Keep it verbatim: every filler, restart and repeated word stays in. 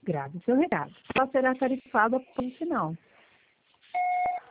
Grave seu recado. Só será tarifado após o final.